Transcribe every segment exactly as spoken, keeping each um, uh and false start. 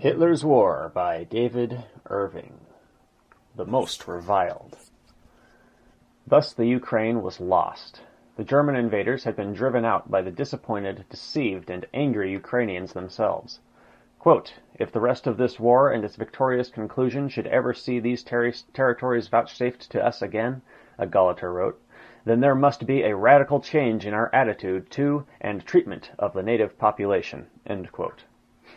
Hitler's War by David Irving. The Most Reviled. Thus the Ukraine was lost. The German invaders had been driven out by the disappointed, deceived, and angry Ukrainians themselves. Quote, "If the rest of this war and its victorious conclusion should ever see these ter- territories vouchsafed to us again," a Gauleiter wrote, "then there must be a radical change in our attitude to and treatment of the native population." End quote.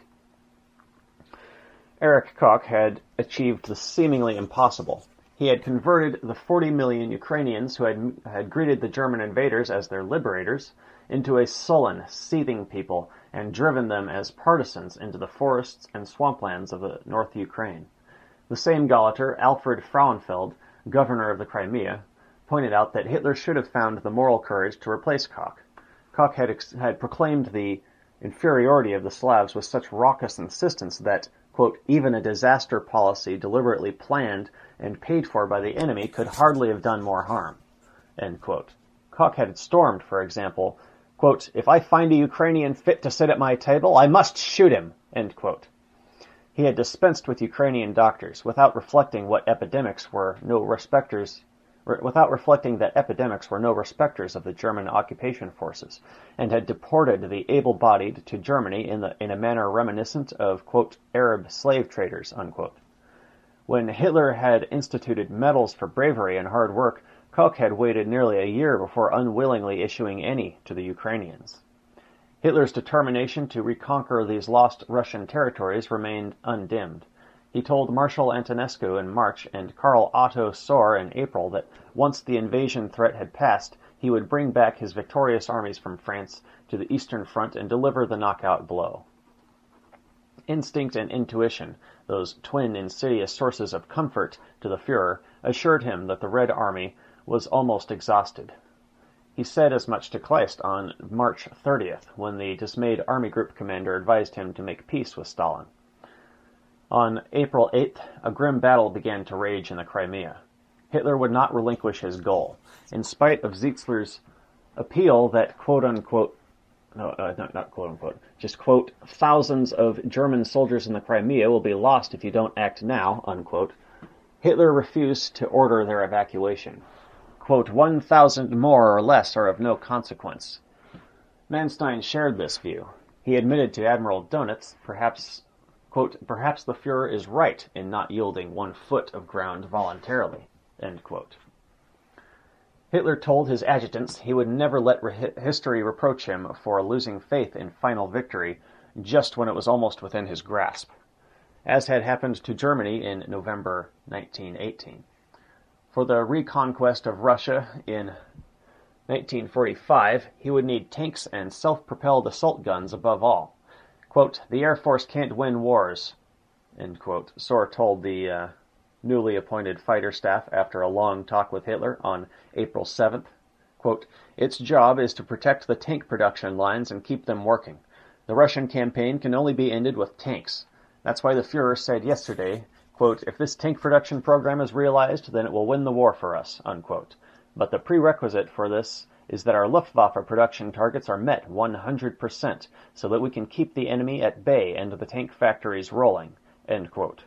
Erich Koch had achieved the seemingly impossible. He had converted the forty million Ukrainians who had, had greeted the German invaders as their liberators into a sullen, seething people and driven them as partisans into the forests and swamplands of the North Ukraine. The same Gauleiter, Alfred Frauenfeld, governor of the Crimea, pointed out that Hitler should have found the moral courage to replace Koch. Koch had, ex- had proclaimed the inferiority of the Slavs with such raucous insistence that, quote, "even a disaster policy deliberately planned and paid for by the enemy could hardly have done more harm." End quote. Koch had stormed, for example, quote, "If I find a Ukrainian fit to sit at my table, I must shoot him." End quote. He had dispensed with Ukrainian doctors without reflecting what epidemics were no respecters without reflecting that epidemics were no respecters of the German occupation forces, and had deported the able-bodied to Germany in, the, in a manner reminiscent of, quote, "Arab slave traders," unquote. When Hitler had instituted medals for bravery and hard work, Koch had waited nearly a year before unwillingly issuing any to the Ukrainians. Hitler's determination to reconquer these lost Russian territories remained undimmed. He told Marshal Antonescu in March and Karl Otto Sohr in April that once the invasion threat had passed, he would bring back his victorious armies from France to the Eastern Front and deliver the knockout blow. Instinct and intuition, those twin insidious sources of comfort to the Führer, assured him that the Red Army was almost exhausted. He said as much to Kleist on March thirtieth, when the dismayed Army Group commander advised him to make peace with Stalin. On April eighth, a grim battle began to rage in the Crimea. Hitler would not relinquish his goal. In spite of Zeitzler's appeal that, quote-unquote, no, uh, not, not quote-unquote, just, quote, "thousands of German soldiers in the Crimea will be lost if you don't act now," unquote, Hitler refused to order their evacuation. Quote, "one thousand more or less are of no consequence." Manstein shared this view. He admitted to Admiral Dönitz, perhaps Quote, "perhaps the Führer is right in not yielding one foot of ground voluntarily." End quote. Hitler told his adjutants he would never let re- history reproach him for losing faith in final victory just when it was almost within his grasp, as had happened to Germany in November nineteen eighteen. For the reconquest of Russia in nineteen forty-five, he would need tanks and self-propelled assault guns above all. Quote, "The Air Force can't win wars," end quote, Sohr told the uh, newly appointed fighter staff after a long talk with Hitler on April seventh. Quote, "Its job is to protect the tank production lines and keep them working. The Russian campaign can only be ended with tanks. That's why the Führer said yesterday, quote, 'If this tank production program is realized, then it will win the war for us,' unquote. But the prerequisite for this is that our Luftwaffe production targets are met one hundred percent, so that we can keep the enemy at bay and the tank factories rolling." End quote.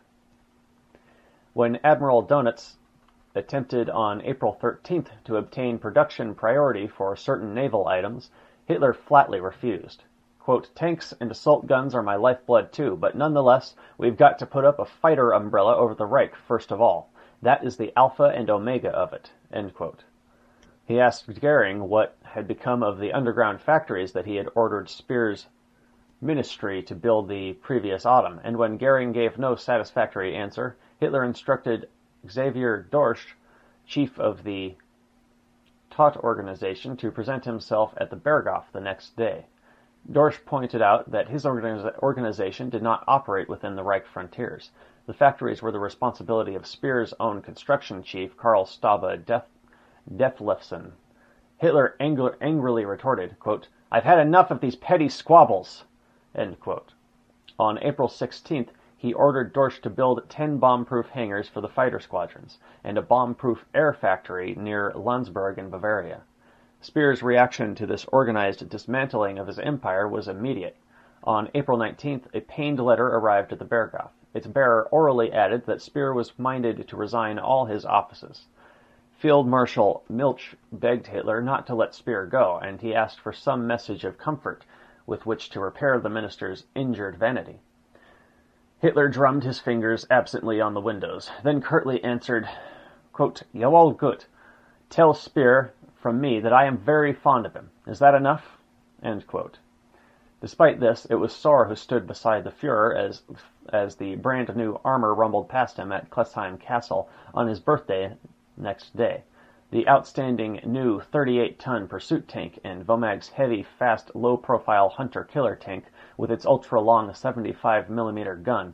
When Admiral Dönitz attempted on April thirteenth to obtain production priority for certain naval items, Hitler flatly refused. Quote, "Tanks and assault guns are my lifeblood too, but nonetheless, we've got to put up a fighter umbrella over the Reich first of all. That is the alpha and omega of it." End quote. He asked Goering what had become of the underground factories that he had ordered Speer's ministry to build the previous autumn, and when Goering gave no satisfactory answer, Hitler instructed Xavier Dorsch, chief of the Todt organization, to present himself at the Berghof the next day. Dorsch pointed out that his organiz- organization did not operate within the Reich frontiers. The factories were the responsibility of Speer's own construction chief, Karl Staube Def- Deflefsen. Hitler ang- angrily retorted, quote, "I've had enough of these petty squabbles." End quote. On April sixteenth, he ordered Dorsch to build ten bomb-proof hangars for the fighter squadrons, and a bomb-proof air factory near Landsberg in Bavaria. Speer's reaction to this organized dismantling of his empire was immediate. On April nineteenth, a pained letter arrived at the Berghof. Its bearer orally added that Speer was minded to resign all his offices. Field Marshal Milch begged Hitler not to let Speer go, and he asked for some message of comfort with which to repair the minister's injured vanity. Hitler drummed his fingers absently on the windows, then curtly answered, quote, "Jawohl, gut. Tell Speer from me that I am very fond of him. Is that enough?" End quote. Despite this, it was Sohr who stood beside the Führer as as the brand-new armor rumbled past him at Klesheim Castle on his birthday next day. The outstanding new thirty-eight ton pursuit tank and Vomag's heavy, fast, low-profile Hunter-killer tank with its ultra-long seventy-five millimeter gun.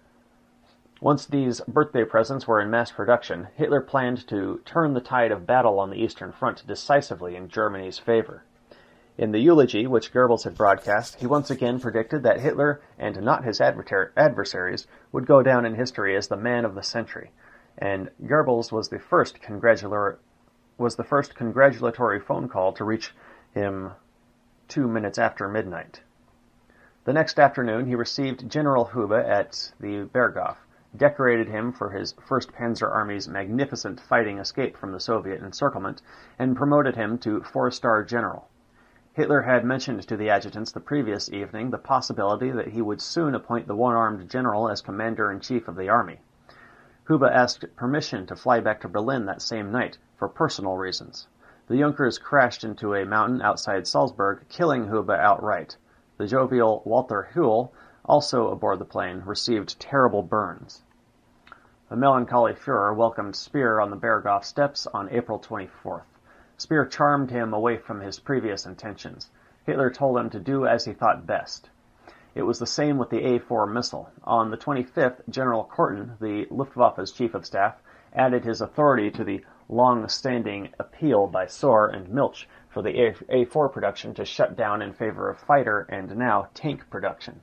Once these birthday presents were in mass production, Hitler planned to turn the tide of battle on the Eastern Front decisively in Germany's favor. In the eulogy which Goebbels had broadcast, he once again predicted that Hitler, and not his adversaries, would go down in history as the man of the century, and Goebbels was the first congratular was the first congratulatory phone call to reach him two minutes after midnight. The next afternoon he received General Hube at the Berghof, decorated him for his First Panzer Army's magnificent fighting escape from the Soviet encirclement, and promoted him to four-star general. Hitler had mentioned to the adjutants the previous evening the possibility that he would soon appoint the one-armed general as commander-in-chief of the army. Hube asked permission to fly back to Berlin that same night, for personal reasons. The Junkers crashed into a mountain outside Salzburg, killing Hube outright. The jovial Walter Huell, also aboard the plane, received terrible burns. The melancholy Führer welcomed Speer on the Berghof steps on April twenty-fourth. Speer charmed him away from his previous intentions. Hitler told him to do as he thought best. It was the same with the A four missile. On the twenty-fifth, General Korten, the Luftwaffe's chief of staff, added his authority to the long-standing appeal by Sohr and Milch for the A four production to shut down in favor of fighter and now tank production.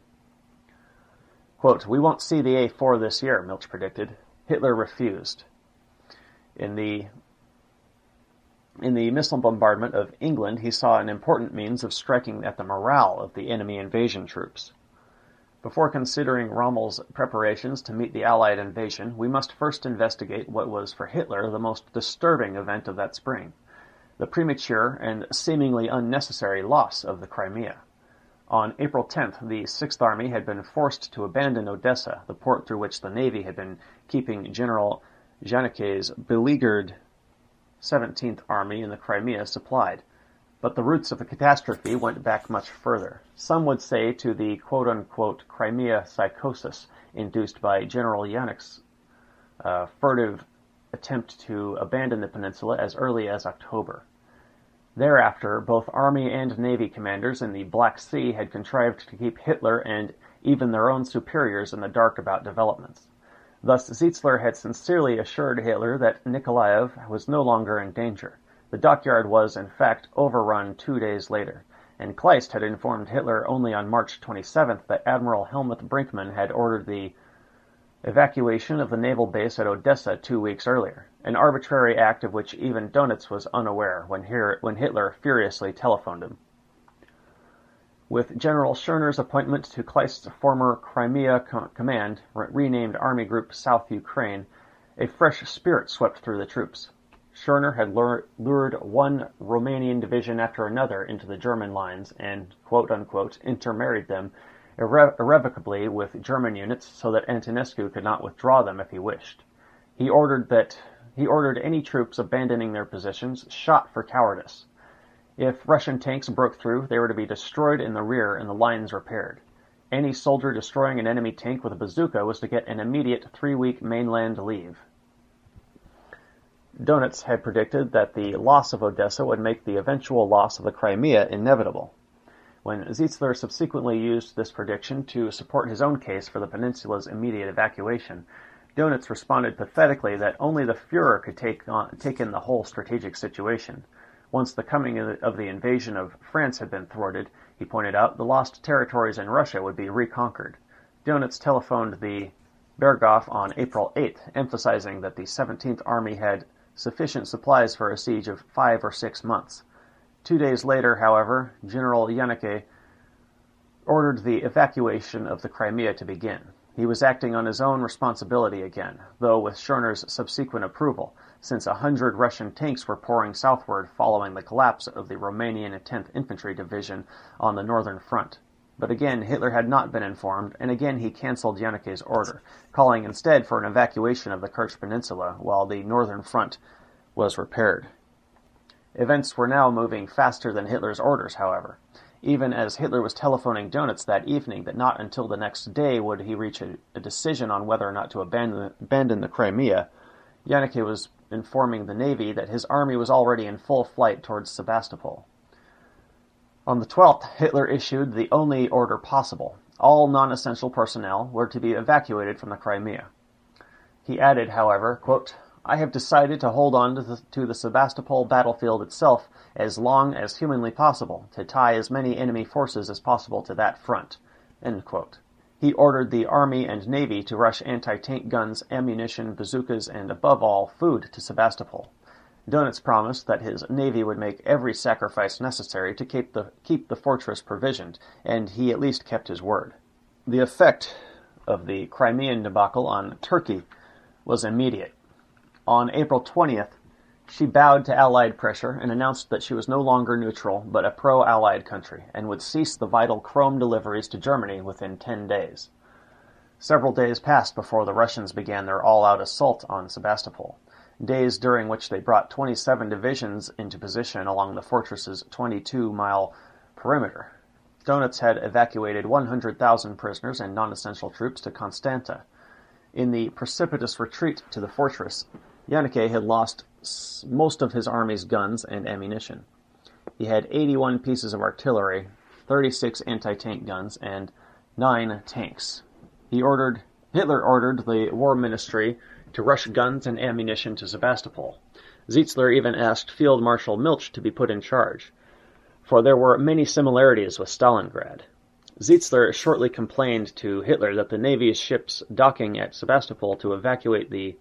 Quote, "We won't see the A four this year," Milch predicted. Hitler refused. In the In the missile bombardment of England, he saw an important means of striking at the morale of the enemy invasion troops. Before considering Rommel's preparations to meet the Allied invasion, we must first investigate what was for Hitler the most disturbing event of that spring, the premature and seemingly unnecessary loss of the Crimea. On April tenth, the Sixth Army had been forced to abandon Odessa, the port through which the Navy had been keeping General Janicke's beleaguered seventeenth Army in the Crimea supplied. But the roots of the catastrophe went back much further. Some would say to the quote-unquote Crimea psychosis induced by General Janik's uh, furtive attempt to abandon the peninsula as early as October. Thereafter, both Army and Navy commanders in the Black Sea had contrived to keep Hitler and even their own superiors in the dark about developments. Thus, Zitzler had sincerely assured Hitler that Nikolaev was no longer in danger. The dockyard was, in fact, overrun two days later, and Kleist had informed Hitler only on March twenty-seventh that Admiral Helmuth Brinkmann had ordered the evacuation of the naval base at Odessa two weeks earlier, an arbitrary act of which even Dönitz was unaware when, here, when Hitler furiously telephoned him. With General Schörner's appointment to Kleist's former Crimea com- command, re- renamed Army Group South Ukraine, a fresh spirit swept through the troops. Schörner had lure- lured one Romanian division after another into the German lines and, quote-unquote, intermarried them irre- irrevocably with German units so that Antonescu could not withdraw them if he wished. He ordered that he ordered any troops abandoning their positions shot for cowardice. If Russian tanks broke through, they were to be destroyed in the rear and the lines repaired. Any soldier destroying an enemy tank with a bazooka was to get an immediate three-week mainland leave. Dönitz had predicted that the loss of Odessa would make the eventual loss of the Crimea inevitable. When Zitzler subsequently used this prediction to support his own case for the peninsula's immediate evacuation, Dönitz responded pathetically that only the Führer could take, on, take in the whole strategic situation. Once the coming of the invasion of France had been thwarted, he pointed out, the lost territories in Russia would be reconquered. Dönitz telephoned the Berghof on April eighth, emphasizing that the seventeenth Army had sufficient supplies for a siege of five or six months. Two days later, however, General Janicke ordered the evacuation of the Crimea to begin. He was acting on his own responsibility again, though with Schörner's subsequent approval, since a hundred Russian tanks were pouring southward following the collapse of the Romanian tenth Infantry Division on the northern front. But again, Hitler had not been informed, and again he cancelled Jaenicke's order, calling instead for an evacuation of the Kerch Peninsula while the northern front was repaired. Events were now moving faster than Hitler's orders, however. Even as Hitler was telephoning Dönitz that evening that not until the next day would he reach a, a decision on whether or not to abandon, abandon the Crimea, Jaenicke was informing the Navy that his army was already in full flight towards Sebastopol. On the twelfth, Hitler issued the only order possible. All non-essential personnel were to be evacuated from the Crimea. He added, however, quote, "I have decided to hold on to the, to the Sebastopol battlefield itself as long as humanly possible, to tie as many enemy forces as possible to that front." End quote. He ordered the Army and Navy to rush anti-tank guns, ammunition, bazookas, and above all, food to Sebastopol. Dönitz promised that his Navy would make every sacrifice necessary to keep the, keep the fortress provisioned, and he at least kept his word. The effect of the Crimean debacle on Turkey was immediate. On April twentieth, she bowed to Allied pressure and announced that she was no longer neutral, but a pro-Allied country, and would cease the vital chrome deliveries to Germany within ten days. Several days passed before the Russians began their all-out assault on Sebastopol, days during which they brought twenty-seven divisions into position along the fortress's twenty-two mile perimeter. Dönitz had evacuated one hundred thousand prisoners and non-essential troops to Constanta. In the precipitous retreat to the fortress, Jaenicke had lost most of his army's guns and ammunition. He had eighty-one pieces of artillery, thirty-six anti-tank guns, and nine tanks. He ordered, Hitler ordered the War Ministry to rush guns and ammunition to Sebastopol. Zitzler even asked Field Marshal Milch to be put in charge, for there were many similarities with Stalingrad. Zitzler shortly complained to Hitler that the Navy's ships docking at Sebastopol to evacuate the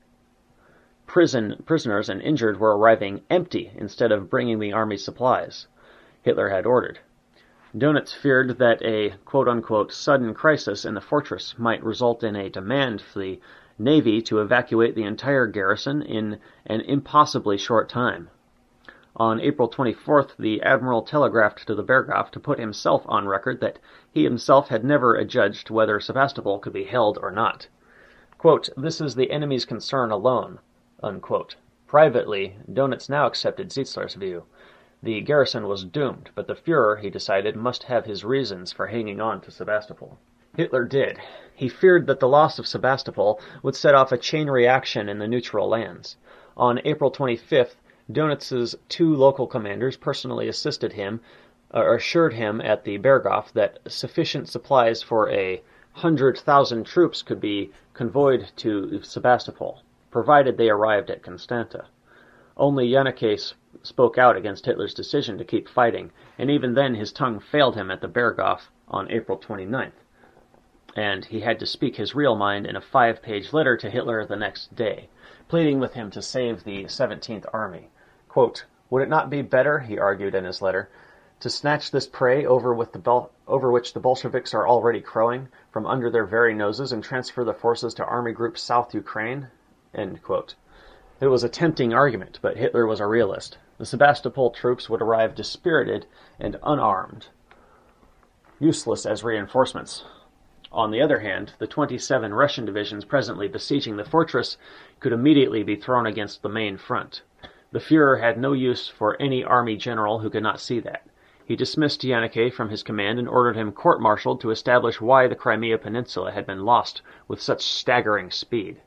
prison prisoners and injured were arriving empty instead of bringing the army supplies Hitler had ordered. Dönitz feared that a quote-unquote sudden crisis in the fortress might result in a demand for the Navy to evacuate the entire garrison in an impossibly short time. On April twenty-fourth, the Admiral telegraphed to the Berghof to put himself on record that he himself had never adjudged whether Sebastopol could be held or not. Quote, "This is the enemy's concern alone." Unquote. Privately, Dönitz now accepted Zitzler's view. The garrison was doomed, but the Führer, he decided, must have his reasons for hanging on to Sebastopol. Hitler did. He feared that the loss of Sebastopol would set off a chain reaction in the neutral lands. On April twenty-fifth, Dönitz's two local commanders personally assisted him, or assured him at the Berghof that sufficient supplies for a hundred thousand troops could be convoyed to Sebastopol, provided they arrived at Constanta. Only Jaenicke spoke out against Hitler's decision to keep fighting, and even then his tongue failed him at the Berghof on April twenty-ninth. And he had to speak his real mind in a five-page letter to Hitler the next day, pleading with him to save the seventeenth Army. Quote, "Would it not be better," he argued in his letter, "to snatch this prey over, with the Bel- over which the Bolsheviks are already crowing from under their very noses and transfer the forces to Army Group South Ukraine?" End quote. It was a tempting argument, but Hitler was a realist. The Sebastopol troops would arrive dispirited and unarmed, useless as reinforcements. On the other hand, the twenty-seven Russian divisions presently besieging the fortress could immediately be thrown against the main front. The Führer had no use for any army general who could not see that. He dismissed Jaenicke from his command and ordered him court-martialed to establish why the Crimea Peninsula had been lost with such staggering speed.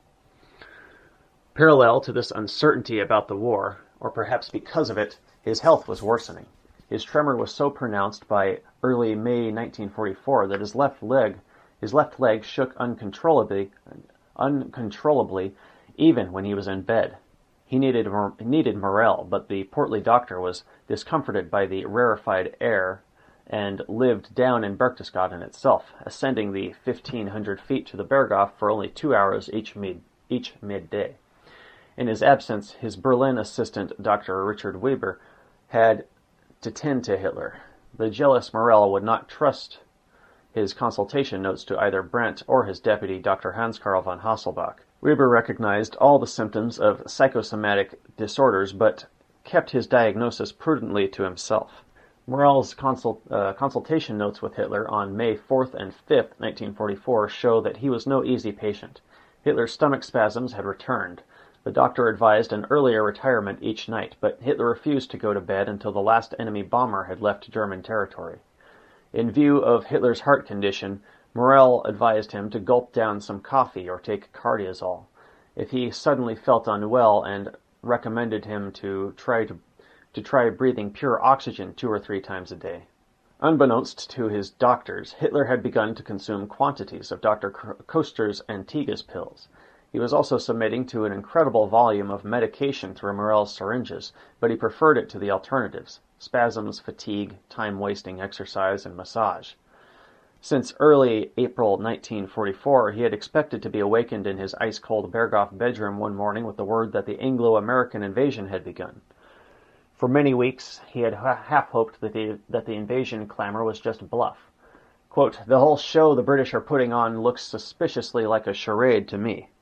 Parallel to this uncertainty about the war, or perhaps because of it, his health was worsening. His tremor was so pronounced by early May nineteen forty-four that his left leg, his left leg shook uncontrollably, uncontrollably, even when he was in bed. He needed needed Morel, but the portly doctor was discomforted by the rarefied air and lived down in Berchtesgaden itself, ascending the fifteen hundred feet to the Berghof for only two hours each mid each midday. In his absence, his Berlin assistant, Doctor Richard Weber, had to tend to Hitler. The jealous Morel would not trust his consultation notes to either Brandt or his deputy, Doctor Hans-Karl von Hasselbach. Weber recognized all the symptoms of psychosomatic disorders, but kept his diagnosis prudently to himself. Morell's consult, uh, consultation notes with Hitler on May fourth and fifth, nineteen forty-four, show that he was no easy patient. Hitler's stomach spasms had returned. The doctor advised an earlier retirement each night, but Hitler refused to go to bed until the last enemy bomber had left German territory. In view of Hitler's heart condition, Morell advised him to gulp down some coffee or take cardiazol. If he suddenly felt unwell, and recommended him to try to, to try breathing pure oxygen two or three times a day. Unbeknownst to his doctors, Hitler had begun to consume quantities of Doctor Koster's Antigas pills. He was also submitting to an incredible volume of medication through Morell's syringes, but he preferred it to the alternatives: spasms, fatigue, time-wasting exercise, and massage. Since early April nineteen forty-four, he had expected to be awakened in his ice-cold Berghof bedroom one morning with the word that the Anglo-American invasion had begun. For many weeks, he had half hoped that the, that the invasion clamor was just bluff. Quote, "The whole show the British are putting on looks suspiciously like a charade to me,"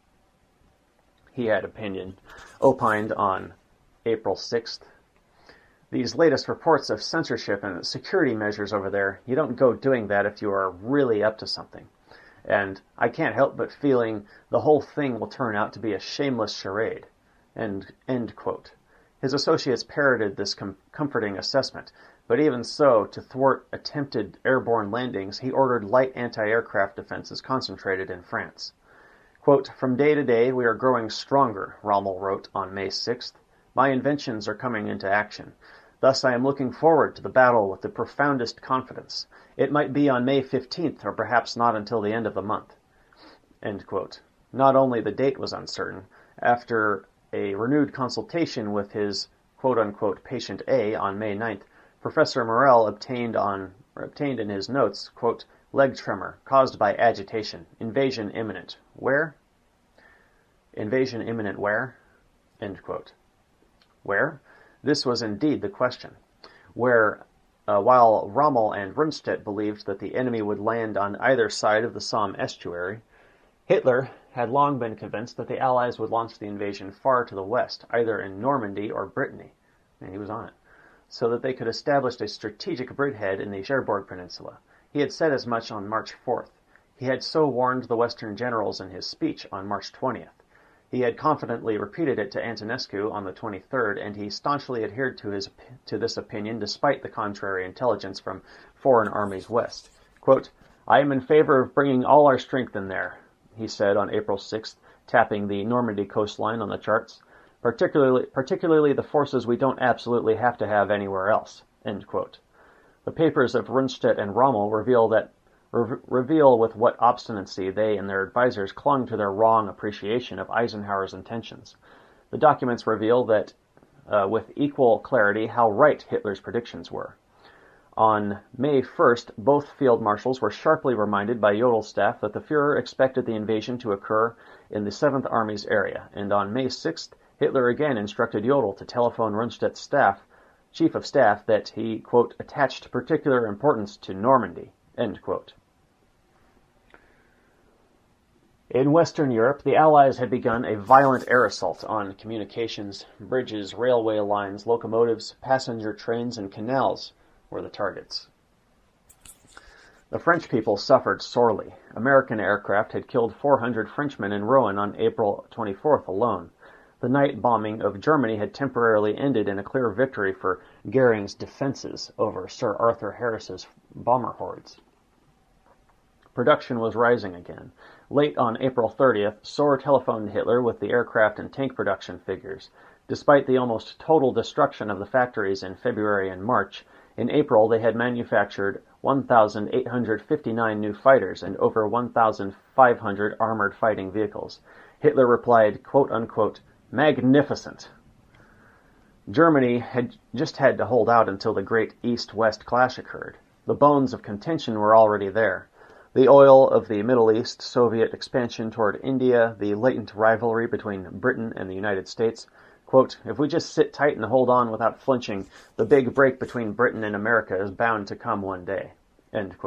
he had opinion, opined on April sixth. "These latest reports of censorship and security measures over there, you don't go doing that if you are really up to something. And I can't help but feeling the whole thing will turn out to be a shameless charade." End, end quote. His associates parroted this com- comforting assessment, but even so, to thwart attempted airborne landings, he ordered light anti-aircraft defenses concentrated in France. Quote, "From day to day we are growing stronger," Rommel wrote on May sixth. "My inventions are coming into action. Thus I am looking forward to the battle with the profoundest confidence. It might be on May fifteenth, or perhaps not until the end of the month." End quote. Not only the date was uncertain. After a renewed consultation with his quote-unquote patient A on May ninth, Professor Morell obtained on or obtained in his notes, quote, "Leg tremor caused by agitation. Invasion imminent. Where? Invasion imminent where?" End quote. Where? This was indeed the question. Where, uh, while Rommel and Rundstedt believed that the enemy would land on either side of the Somme estuary, Hitler had long been convinced that the Allies would launch the invasion far to the west, either in Normandy or Brittany, and he was on it, so that they could establish a strategic bridgehead in the Cherbourg Peninsula. He had said as much on March fourth. He had so warned the Western generals in his speech on March twentieth. He had confidently repeated it to Antonescu on the twenty-third, and he staunchly adhered to his to this opinion despite the contrary intelligence from foreign armies west. Quote, "I am in favor of bringing all our strength in there," he said on April sixth, tapping the Normandy coastline on the charts, particularly particularly the forces we don't absolutely have to have anywhere else. End quote. The papers of Rundstedt and Rommel reveal that re- reveal with what obstinacy they and their advisers clung to their wrong appreciation of Eisenhower's intentions. The documents reveal that uh, with equal clarity how right Hitler's predictions were. On May first, both field marshals were sharply reminded by Jodel's staff that the Führer expected the invasion to occur in the seventh Army's area, and on May sixth, Hitler again instructed Jodl to telephone Rundstedt's staff, chief of staff, that he, quote, attached particular importance to Normandy, end quote. In Western Europe, the Allies had begun a violent air assault on communications, bridges, railway lines, locomotives, passenger trains, and canals were the targets. The French people suffered sorely. American aircraft had killed four hundred Frenchmen in Rouen on April twenty-fourth alone. The night bombing of Germany had temporarily ended in a clear victory for Goering's defenses over Sir Arthur Harris's bomber hordes. Production was rising again. Late on April thirtieth, Sohr telephoned Hitler with the aircraft and tank production figures. Despite the almost total destruction of the factories in February and March, in April they had manufactured one thousand eight hundred fifty-nine new fighters and over one thousand five hundred armored fighting vehicles. Hitler replied, quote-unquote, magnificent. Germany had just had to hold out until the great East-West clash occurred. The bones of contention were already there. The oil of the Middle East, Soviet expansion toward India, the latent rivalry between Britain and the United States. Quote, if we just sit tight and hold on without flinching, the big break between Britain and America is bound to come one day. End quote.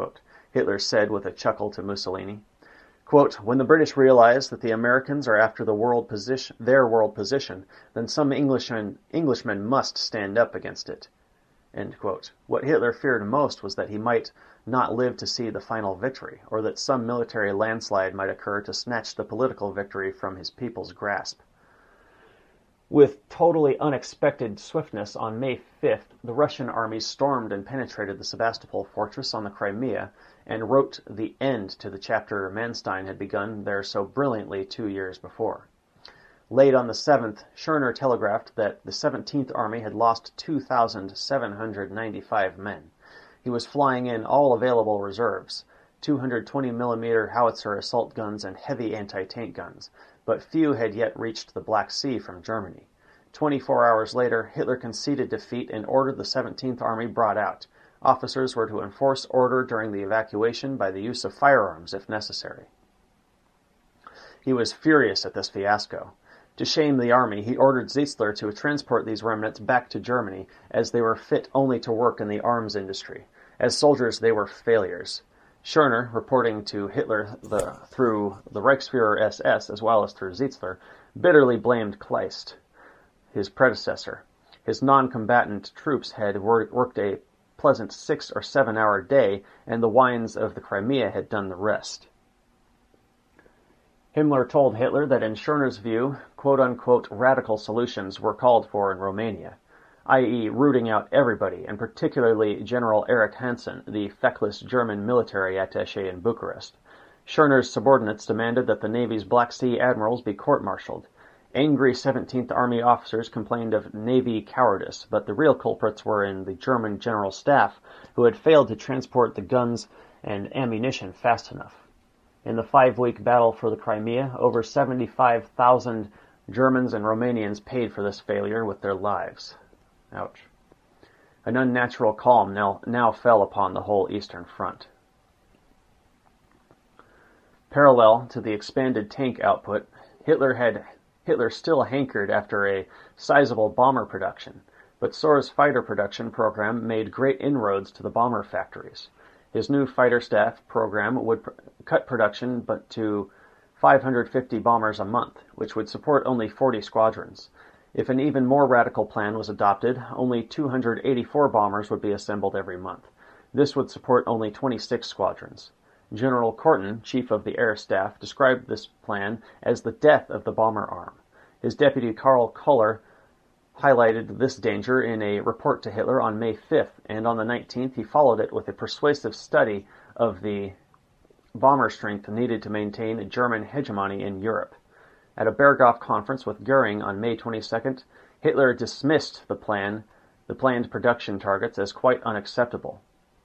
Hitler said with a chuckle to Mussolini. Quote, "When the British realize that the Americans are after the world position, their world position, then some Englishmen, Englishmen must stand up against it." End quote. What Hitler feared most was that he might not live to see the final victory, or that some military landslide might occur to snatch the political victory from his people's grasp. With totally unexpected swiftness, on May fifth, the Russian armies stormed and penetrated the Sebastopol fortress on the Crimea and wrote the end to the chapter Manstein had begun there so brilliantly two years before. Late on the seventh, Schörner telegraphed that the seventeenth Army had lost two thousand seven hundred ninety-five men. He was flying in all available reserves, two hundred twenty millimeter howitzer assault guns and heavy anti-tank guns, but few had yet reached the Black Sea from Germany. Twenty-four hours later, Hitler conceded defeat and ordered the seventeenth Army brought out. Officers were to enforce order during the evacuation by the use of firearms if necessary. He was furious at this fiasco. To shame the army, he ordered Zitzler to transport these remnants back to Germany, as they were fit only to work in the arms industry. As soldiers, they were failures. Schörner, reporting to Hitler the, through the Reichsfuhrer S S as well as through Zitzler, bitterly blamed Kleist, his predecessor. His non-combatant troops had wor- worked a pleasant six or seven hour day, and the wines of the Crimea had done the rest. Himmler told Hitler that in Schörner's view, quote-unquote radical solutions were called for in Romania, that is rooting out everybody, and particularly General Erich Hansen, the feckless German military attaché in Bucharest. Schörner's subordinates demanded that the Navy's Black Sea admirals be court-martialed. Angry seventeenth Army officers complained of Navy cowardice, but the real culprits were in the German General Staff, who had failed to transport the guns and ammunition fast enough. In the five-week battle for the Crimea, over seventy-five thousand Germans and Romanians paid for this failure with their lives. Ouch. An unnatural calm now, now fell upon the whole Eastern Front. Parallel to the expanded tank output, Hitler had Hitler still hankered after a sizable bomber production, but Sohr's fighter production program made great inroads to the bomber factories. His new fighter staff program would pr- cut production but to five hundred fifty bombers a month, which would support only forty squadrons. If an even more radical plan was adopted, only two hundred eighty-four bombers would be assembled every month. This would support only twenty-six squadrons. General Korten, chief of the air staff, described this plan as the death of the bomber arm. His deputy Karl Koller highlighted this danger in a report to Hitler on May fifth, and on the nineteenth he followed it with a persuasive study of the bomber strength needed to maintain a German hegemony in Europe. At a Berghof conference with Goering on May twenty-second, Hitler dismissed the plan, the planned production targets as quite unacceptable.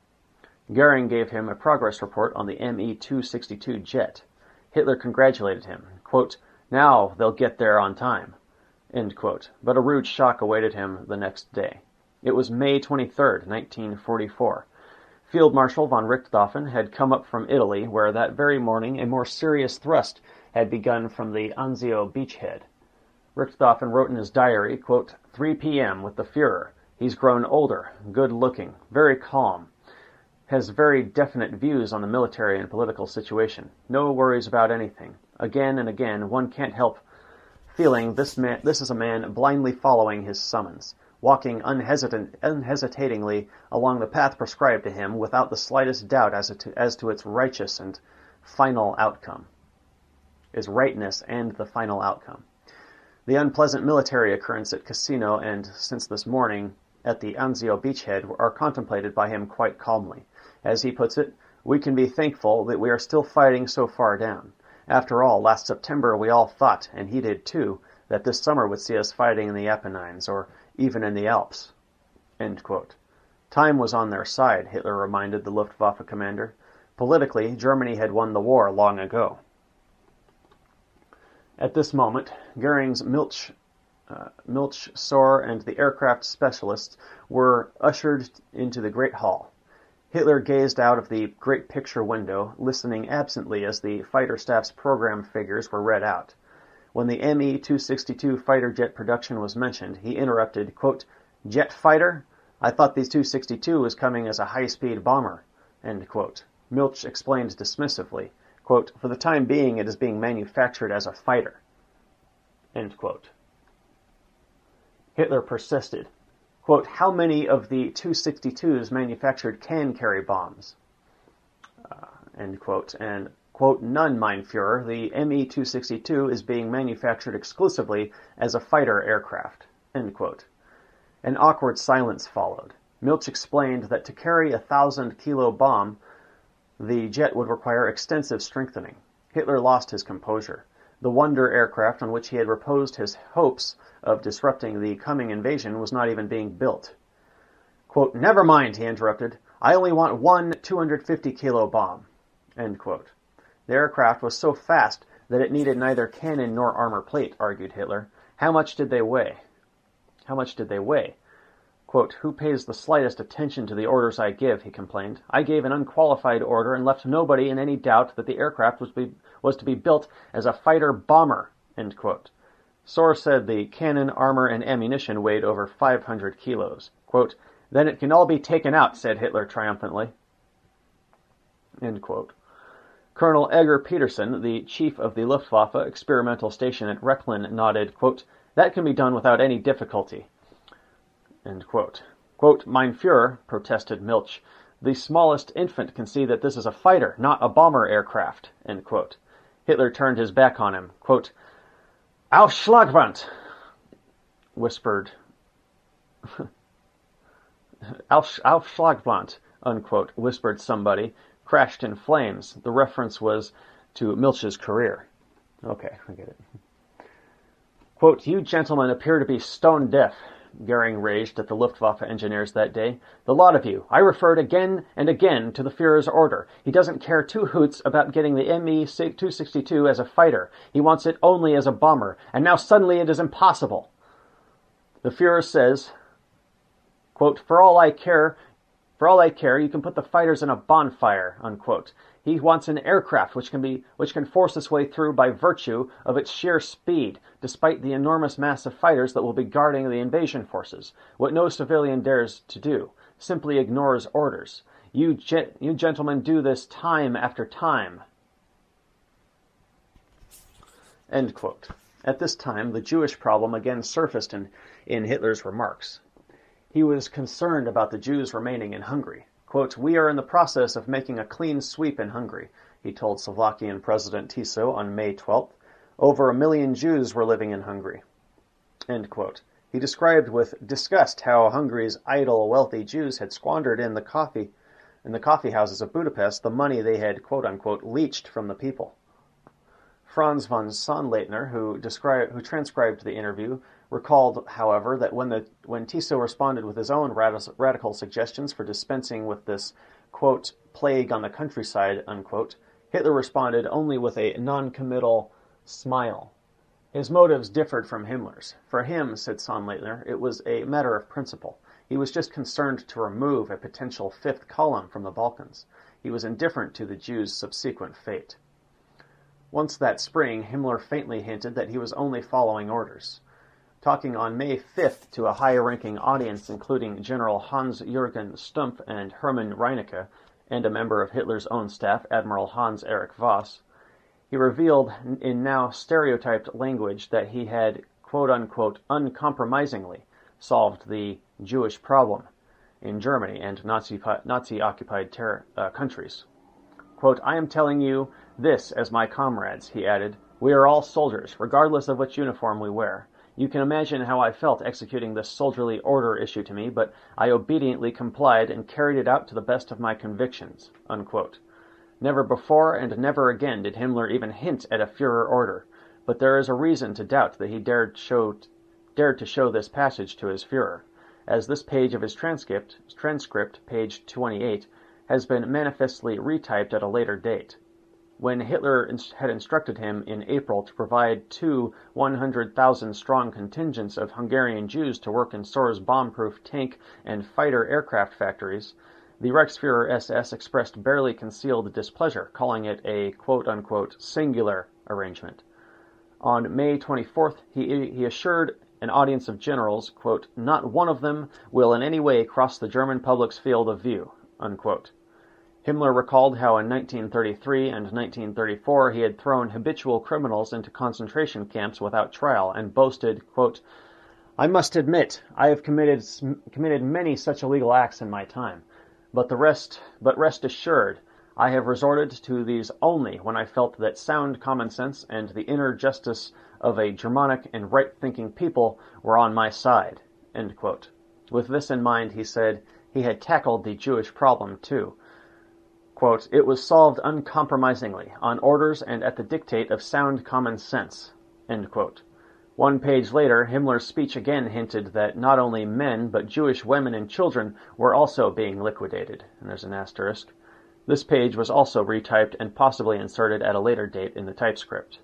Goering gave him a progress report on the M E two sixty-two jet. Hitler congratulated him. Quote, "Now they'll get there on time." End quote. But a rude shock awaited him the next day. It was May twenty-third, nineteen forty-four. Field Marshal von Richthofen had come up from Italy, where that very morning a more serious thrust had begun from the Anzio beachhead. Richthofen wrote in his diary, quote, three p.m. with the Führer. He's grown older, good-looking, very calm. Has very definite views on the military and political situation. No worries about anything. Again and again, one can't help feeling this man, this is a man blindly following his summons, walking unhesitant, unhesitatingly along the path prescribed to him without the slightest doubt as to, as to its righteous and final outcome. Its rightness and the final outcome. The unpleasant military occurrence at Cassino and, since this morning, at the Anzio beachhead are contemplated by him quite calmly. As he puts it, we can be thankful that we are still fighting so far down. After all, last September we all thought, and he did too, that this summer would see us fighting in the Apennines, or even in the Alps. End quote. Time was on their side, Hitler reminded the Luftwaffe commander. Politically, Germany had won the war long ago. At this moment, Goering's Milch, uh, Milch, Sohr, and the aircraft specialists were ushered into the Great Hall. Hitler gazed out of the great picture window, listening absently as the fighter staff's program figures were read out. When the M E two sixty-two fighter jet production was mentioned, he interrupted, quote, "Jet fighter? I thought the two sixty-two was coming as a high-speed bomber." End quote. Milch explained dismissively, quote, "For the time being it is being manufactured as a fighter." End quote. Hitler persisted. Quote, "How many of the two sixty-twos manufactured can carry bombs?" Uh, end quote. And, quote, "None, mein Führer. The M E two sixty-two is being manufactured exclusively as a fighter aircraft." End quote. An awkward silence followed. Milch explained that to carry a thousand-kilo bomb, the jet would require extensive strengthening. Hitler lost his composure. The Wonder aircraft on which he had reposed his hopes of disrupting the coming invasion was not even being built. Quote, "Never mind," he interrupted. "I only want one two hundred fifty kilo bomb." End quote. The aircraft was so fast that it needed neither cannon nor armor plate, argued Hitler. How much did they weigh? How much did they weigh? Quote, "Who pays the slightest attention to the orders I give?" he complained. "I gave an unqualified order and left nobody in any doubt that the aircraft was, be, was to be built as a fighter-bomber." End quote. Sohr said the cannon, armor, and ammunition weighed over five hundred kilos. Quote, "Then it can all be taken out," said Hitler triumphantly. End quote. Colonel Egger Peterson, the chief of the Luftwaffe experimental station at Rechlin, nodded, quote, "That can be done without any difficulty." End quote. Quote, "Mein Führer," protested Milch, "the smallest infant can see that this is a fighter, not a bomber aircraft." End quote. Hitler turned his back on him. Quote, "Auf Schlagband," whispered, Auf, auf Schlagband, unquote, whispered somebody, crashed in flames. The reference was to Milch's career. Okay, I get it. Quote, "You gentlemen appear to be stone deaf," Goering raged at the Luftwaffe engineers that day. "The lot of you. I referred again and again to the Führer's order. He doesn't care two hoots about getting the M E two sixty-two as a fighter. He wants it only as a bomber, and now suddenly it is impossible. The Führer says, quote, For all I care, for all I care, you can put the fighters in a bonfire," unquote. He wants an aircraft which can be which can force its way through by virtue of its sheer speed, despite the enormous mass of fighters that will be guarding the invasion forces. What no civilian dares to do, simply ignores orders. You, ge- you gentlemen do this time after time. End quote. At this time, the Jewish problem again surfaced in, in Hitler's remarks. He was concerned about the Jews remaining in Hungary. Quote, "We are in the process of making a clean sweep in Hungary," he told Slovakian President Tiso on May twelfth. "Over a million Jews were living in Hungary." End quote. He described with disgust how Hungary's idle, wealthy Jews had squandered in the coffee in the coffee houses of Budapest the money they had, quote-unquote, leached from the people. Franz von Sonnleitner, who, described, who transcribed the interview, recalled, however, that when the when Tiso responded with his own radical, radical suggestions for dispensing with this, quote, "plague on the countryside," unquote, Hitler responded only with a non-committal smile. His motives differed from Himmler's. For him, said Sonnleitner, it was a matter of principle. He was just concerned to remove a potential fifth column from the Balkans. He was indifferent to the Jews' subsequent fate. Once that spring, Himmler faintly hinted that he was only following orders. Talking on May fifth to a high-ranking audience including General Hans-Jürgen Stumpf and Hermann Reinecke, and a member of Hitler's own staff, Admiral Hans-Erich Voss, he revealed in now stereotyped language that he had, quote-unquote, uncompromisingly solved the Jewish problem in Germany and Nazi, Nazi-occupied ter- uh, countries. Quote, "I am telling you this as my comrades," he added. "We are all soldiers, regardless of which uniform we wear. You can imagine how I felt executing this soldierly order issued to me, but I obediently complied and carried it out to the best of my convictions," unquote. Never before and never again did Himmler even hint at a Führer order, but there is a reason to doubt that he dared, show, dared to show this passage to his Führer, as this page of his transcript, transcript, page twenty-eight, has been manifestly retyped at a later date. When Hitler had instructed him in April to provide two one hundred thousand strong contingents of Hungarian Jews to work in Sohr's bomb-proof tank and fighter aircraft factories, the Reichsfuhrer S S expressed barely concealed displeasure, calling it a quote-unquote singular arrangement. On May twenty-fourth, he, he assured an audience of generals, quote, "Not one of them will in any way cross the German public's field of view," unquote. Himmler recalled how in nineteen thirty-three and nineteen thirty-four he had thrown habitual criminals into concentration camps without trial and boasted, quote, "I must admit, I have committed committed many such illegal acts in my time, but the rest, but rest assured, I have resorted to these only when I felt that sound common sense and the inner justice of a Germanic and right-thinking people were on my side." End quote. With this in mind, he said he had tackled the Jewish problem too. Quote, "It was solved uncompromisingly, on orders and at the dictate of sound common sense." End quote. One page later, Himmler's speech again hinted that not only men, but Jewish women and children were also being liquidated. And there's an asterisk. This page was also retyped and possibly inserted at a later date in the typescript.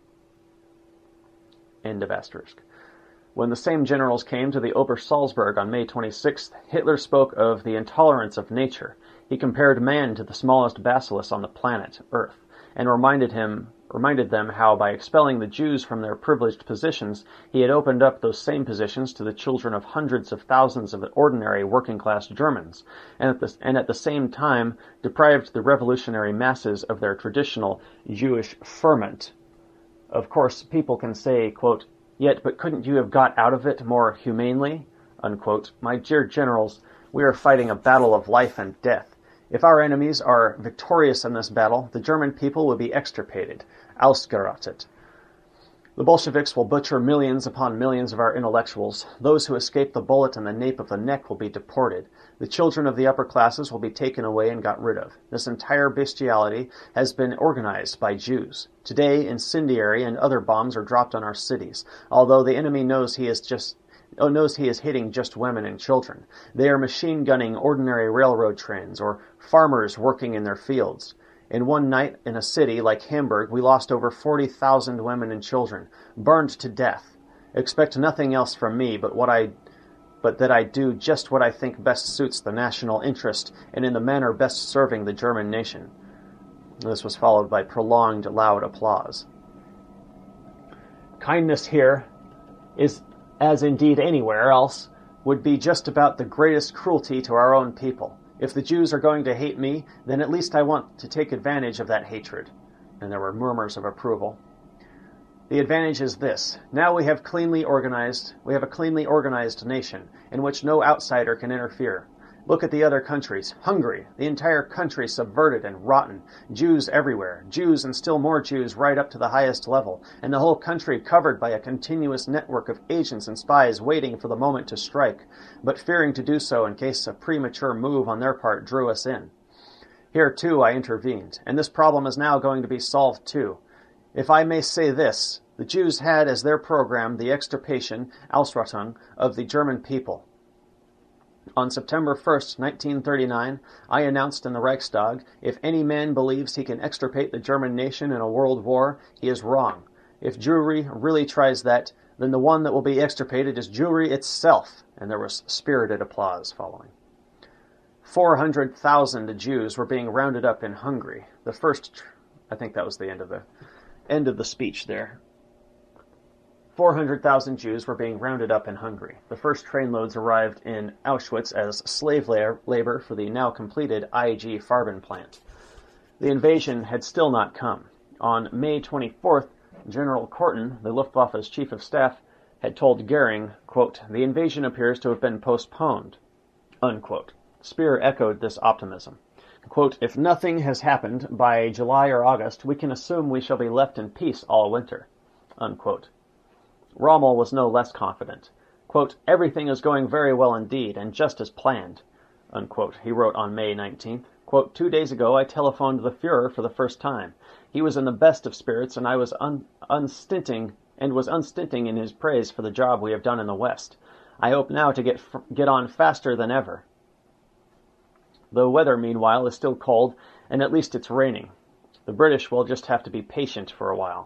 End of asterisk. When the same generals came to the Obersalzberg on May twenty-sixth, Hitler spoke of the intolerance of nature. He compared man to the smallest bacillus on the planet, Earth, and reminded him reminded them how by expelling the Jews from their privileged positions, he had opened up those same positions to the children of hundreds of thousands of ordinary working-class Germans, and at, the, and at the same time deprived the revolutionary masses of their traditional Jewish ferment. Of course, people can say, quote, "Yet, but couldn't you have got out of it more humanely?" Unquote. My dear generals, we are fighting a battle of life and death. If our enemies are victorious in this battle, the German people will be extirpated, ausgerottet. The Bolsheviks will butcher millions upon millions of our intellectuals. Those who escape the bullet in the nape of the neck will be deported. The children of the upper classes will be taken away and got rid of. This entire bestiality has been organized by Jews. Today, incendiary and other bombs are dropped on our cities, although the enemy knows he is just Oh, knows he is hitting just women and children. They are machine gunning ordinary railroad trains or farmers working in their fields. In one night in a city like Hamburg, we lost over forty thousand women and children, burned to death. Expect nothing else from me but what I, but that I do just what I think best suits the national interest and in the manner best serving the German nation. This was followed by prolonged, loud applause. Kindness here is, as indeed anywhere else, would be just about the greatest cruelty to our own people. If the Jews are going to hate me, then at least I want to take advantage of that hatred. And there were murmurs of approval. The advantage is this. Now we have cleanly organized, we have a cleanly organized nation in which no outsider can interfere. Look at the other countries. Hungary, the entire country subverted and rotten. Jews everywhere. Jews and still more Jews right up to the highest level. And the whole country covered by a continuous network of agents and spies waiting for the moment to strike, but fearing to do so in case a premature move on their part drew us in. Here, too, I intervened, and this problem is now going to be solved, too. If I may say this, the Jews had as their program the extirpation, Ausrottung, of the German people. On September first, nineteen thirty-nine, I announced in the Reichstag, if any man believes he can extirpate the German nation in a world war, he is wrong. If Jewry really tries that, then the one that will be extirpated is Jewry itself. And there was spirited applause following. Four hundred thousand Jews were being rounded up in Hungary. The first, tr- I think that was the end of the end of the speech there. four hundred thousand Jews were being rounded up in Hungary. The first trainloads arrived in Auschwitz as slave labor for the now completed I G Farben plant. The invasion had still not come. On May twenty-fourth, General Korten, the Luftwaffe's chief of staff, had told Goering, quote, "The invasion appears to have been postponed." Unquote. Speer echoed this optimism. Quote, "If nothing has happened by July or August, we can assume we shall be left in peace all winter." Unquote. Rommel was no less confident. Quote, "Everything is going very well indeed, and just as planned." Unquote. He wrote on May nineteenth, quote, "Two days ago I telephoned the Fuhrer for the first time. He was in the best of spirits, and I was un- unstinting and was unstinting in his praise for the job we have done in the West. I hope now to get f- get on faster than ever. The weather, meanwhile, is still cold, and at least it's raining. The British will just have to be patient for a while."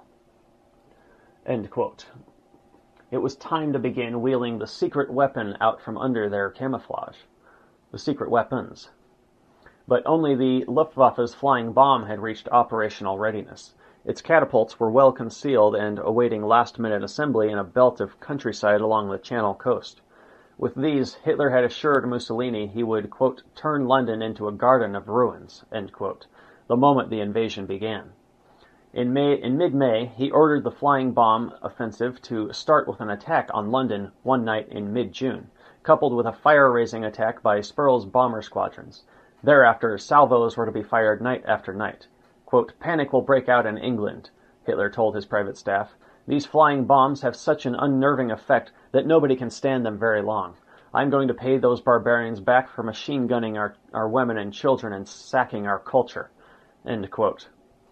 End quote. It was time to begin wheeling the secret weapon out from under their camouflage. The secret weapons. But only the Luftwaffe's flying bomb had reached operational readiness. Its catapults were well concealed and awaiting last-minute assembly in a belt of countryside along the Channel coast. With these, Hitler had assured Mussolini he would, quote, "turn London into a garden of ruins," end quote. the moment the invasion began. In, May, in mid-May, he ordered the flying bomb offensive to start with an attack on London one night in mid-June, coupled with a fire-raising attack by Spurl's bomber squadrons. Thereafter, salvos were to be fired night after night. Quote, "Panic will break out in England," Hitler told his private staff. "These flying bombs have such an unnerving effect that nobody can stand them very long. I'm going to pay those barbarians back for machine-gunning our, our women and children and sacking our culture." End quote.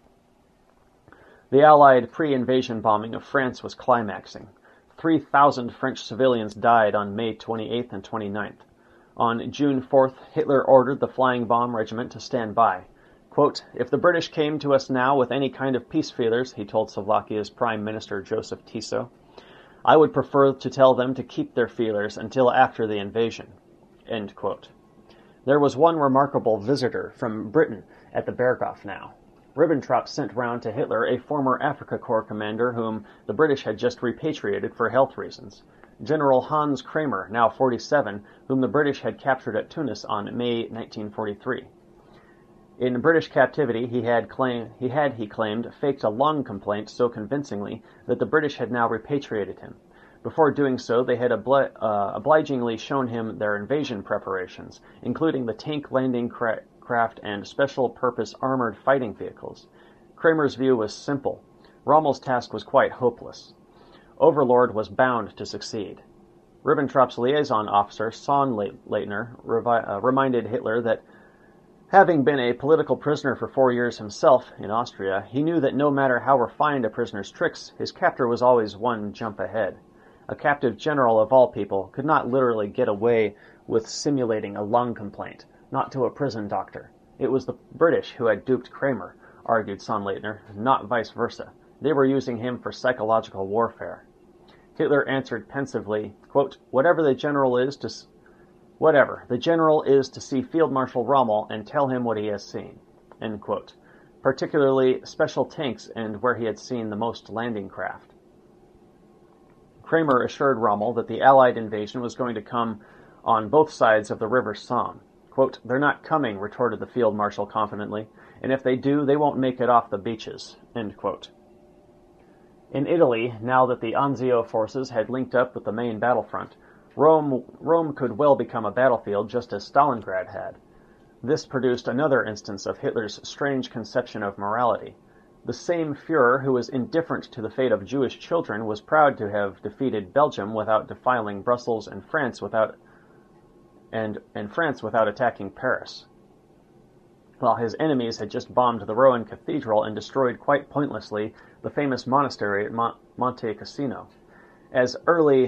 The Allied pre-invasion bombing of France was climaxing. three thousand French civilians died on May twenty-eighth and twenty-ninth. On June fourth, Hitler ordered the Flying Bomb Regiment to stand by. Quote, "If the British came to us now with any kind of peace feelers," he told Slovakia's Prime Minister Joseph Tiso, "I would prefer to tell them to keep their feelers until after the invasion." End quote. There was one remarkable visitor from Britain at the Berghof now. Ribbentrop sent round to Hitler a former Africa Corps commander whom the British had just repatriated for health reasons. General Hans Kramer, now forty-seven, whom the British had captured at Tunis on May nineteen forty-three. In British captivity, he had, claim, he had, he claimed, faked a lung complaint so convincingly that the British had now repatriated him. Before doing so, they had obli- uh, obligingly shown him their invasion preparations, including the tank landing cra- craft and special-purpose armored fighting vehicles. Kramer's view was simple. Rommel's task was quite hopeless. Overlord was bound to succeed. Ribbentrop's liaison officer, Sonnleitner, revi- uh, reminded Hitler that, having been a political prisoner for four years himself in Austria, he knew that no matter how refined a prisoner's tricks, his captor was always one jump ahead. A captive general of all people could not literally get away with simulating a lung complaint, not to a prison doctor. It was the British who had duped Kramer, argued Sonnleitner, not vice versa. They were using him for psychological warfare. Hitler answered pensively, quote, "Whatever the general is to s- whatever the general is to see Field Marshal Rommel and tell him what he has seen." End quote. Particularly special tanks and where he had seen the most landing craft. Kramer assured Rommel that the Allied invasion was going to come on both sides of the River Somme. Quote, "They're not coming," retorted the Field Marshal confidently, "and if they do, they won't make it off the beaches." End quote. In Italy, now that the Anzio forces had linked up with the main battlefront, Rome, Rome could well become a battlefield just as Stalingrad had. This produced another instance of Hitler's strange conception of morality. The same Führer who was indifferent to the fate of Jewish children was proud to have defeated Belgium without defiling Brussels and France without and, and France without attacking Paris, while his enemies had just bombed the Rouen Cathedral and destroyed quite pointlessly the famous monastery at Mont- Monte Cassino. As early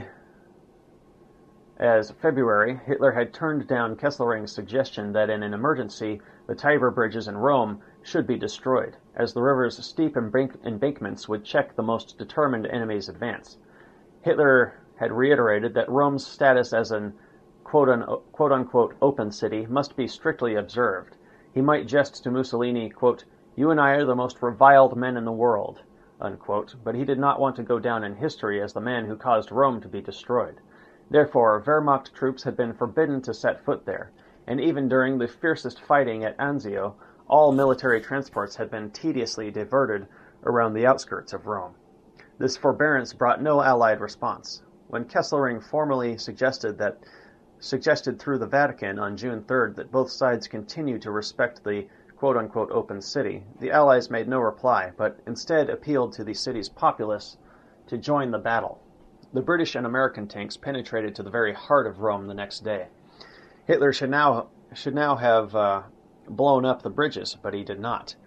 as February, Hitler had turned down Kesselring's suggestion that in an emergency the Tiber bridges in Rome should be destroyed, as the river's steep embank- embankments would check the most determined enemy's advance. Hitler had reiterated that Rome's status as an quote-unquote open city must be strictly observed. He might jest to Mussolini, quote, "You and I are the most reviled men in the world," unquote, but he did not want to go down in history as the man who caused Rome to be destroyed. Therefore, Wehrmacht troops had been forbidden to set foot there, and even during the fiercest fighting at Anzio, all military transports had been tediously diverted around the outskirts of Rome. This forbearance brought no Allied response. When Kesselring formally suggested that suggested through the Vatican on June third that both sides continue to respect the quote-unquote open city, the Allies made no reply, but instead appealed to the city's populace to join the battle. The British and American tanks penetrated to the very heart of Rome the next day. Hitler should now should now have uh, blown up the bridges, but he did not.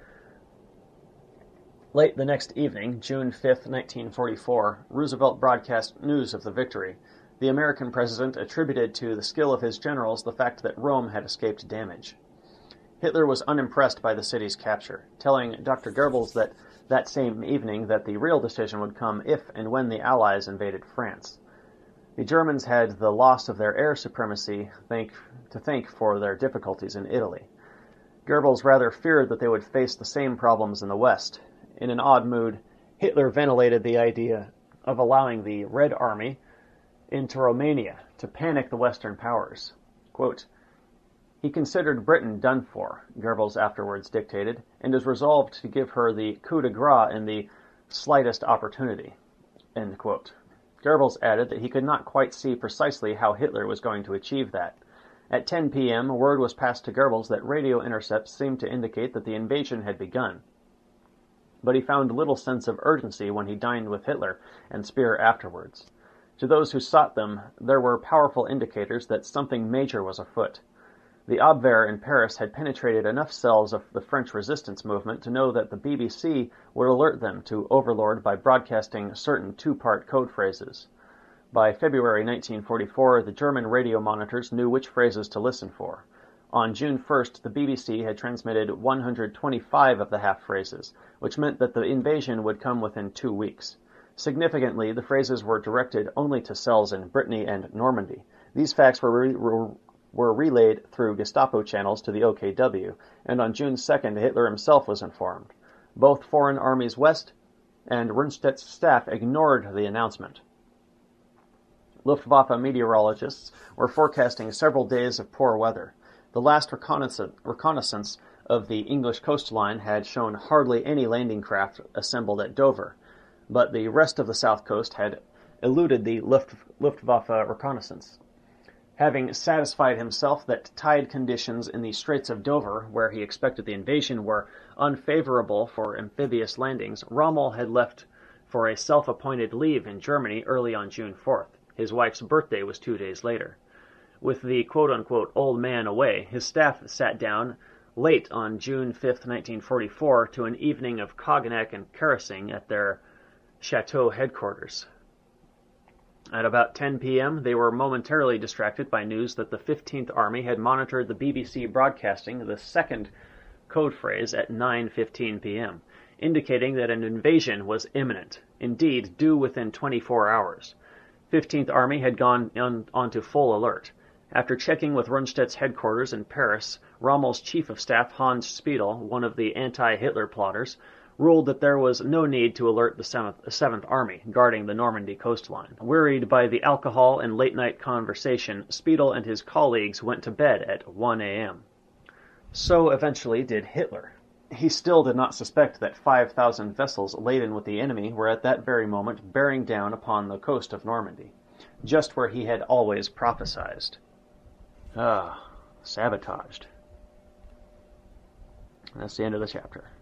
Late the next evening, June fifth, nineteen forty-four, Roosevelt broadcast news of the victory. The American president attributed to the skill of his generals the fact that Rome had escaped damage. Hitler was unimpressed by the city's capture, telling Doctor Goebbels that that same evening that the real decision would come if and when the Allies invaded France. The Germans had the loss of their air supremacy thank, to thank for their difficulties in Italy. Goebbels rather feared that they would face the same problems in the West. In an odd mood, Hitler ventilated the idea of allowing the Red Army into Romania to panic the Western powers. Quote, He considered Britain done for, Goebbels afterwards dictated, and is resolved to give her the coup de grace in the slightest opportunity. End quote. Goebbels added that he could not quite see precisely how Hitler was going to achieve that. At ten p.m., word was passed to Goebbels that radio intercepts seemed to indicate that the invasion had begun. But he found little sense of urgency when he dined with Hitler and Speer afterwards. To those who sought them, there were powerful indicators that something major was afoot. The Abwehr in Paris had penetrated enough cells of the French resistance movement to know that the B B C would alert them to Overlord by broadcasting certain two-part code phrases. By February nineteen forty-four, the German radio monitors knew which phrases to listen for. On June first, the B B C had transmitted one hundred twenty-five of the half-phrases, which meant that the invasion would come within two weeks. Significantly, the phrases were directed only to cells in Brittany and Normandy. These facts were, re- were, were relayed through Gestapo channels to the O K W, and on June second, Hitler himself was informed. Both Foreign Armies West and Rundstedt's staff ignored the announcement. Luftwaffe meteorologists were forecasting several days of poor weather. The last reconnaissance, reconnaissance of the English coastline had shown hardly any landing craft assembled at Dover, but the rest of the south coast had eluded the Luft, Luftwaffe reconnaissance. Having satisfied himself that tide conditions in the Straits of Dover, where he expected the invasion, were unfavorable for amphibious landings, Rommel had left for a self-appointed leave in Germany early on June fourth. His wife's birthday was two days later. With the quote-unquote old man away, his staff sat down late on June fifth, nineteen forty-four, to an evening of cognac and kerosene at their chateau headquarters. At about ten p.m., they were momentarily distracted by news that the fifteenth Army had monitored the B B C broadcasting the second code phrase at nine fifteen p.m., indicating that an invasion was imminent, indeed due within twenty-four hours. fifteenth Army had gone on, onto full alert. After checking with Rundstedt's headquarters in Paris, Rommel's chief of staff, Hans Speidel, one of the anti-Hitler plotters, ruled that there was no need to alert the seventh Army, guarding the Normandy coastline. Wearied by the alcohol and late-night conversation, Speidel and his colleagues went to bed at one a.m. So eventually did Hitler. He still did not suspect that five thousand vessels laden with the enemy were at that very moment bearing down upon the coast of Normandy, just where he had always prophesied. Ah, sabotaged. That's the end of the chapter.